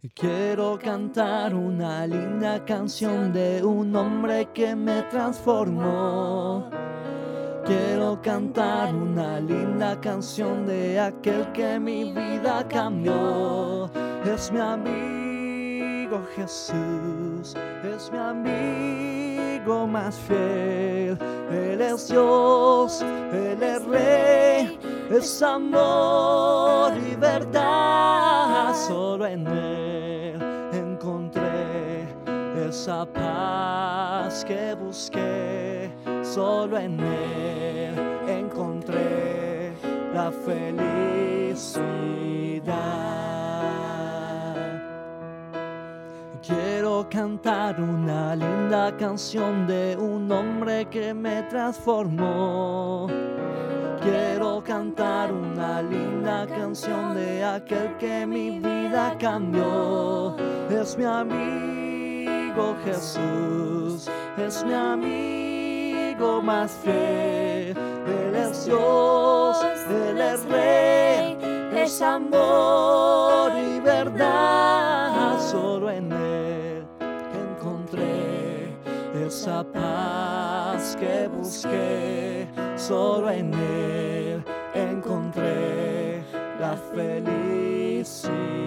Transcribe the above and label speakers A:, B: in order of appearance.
A: Quiero cantar una linda canción de un hombre que me transformó. Quiero cantar una linda canción de aquel que mi vida cambió. Es mi amigo Jesús, es mi amigo más fiel. Él es Dios, Él es Rey, es amor y verdad. Solo en Él encontré esa paz que busqué. Solo en Él encontré la felicidad. Quiero cantar una linda canción de un hombre que me transformó. Quiero cantar una linda canción de aquel que mi vida cambió. Es mi amigo Jesús, es mi amigo más fiel. Él es Dios, Él es Rey, es amor y verdad. Solo en Él encontré esa paz que busqué. Solo en Él encontré la felicidad.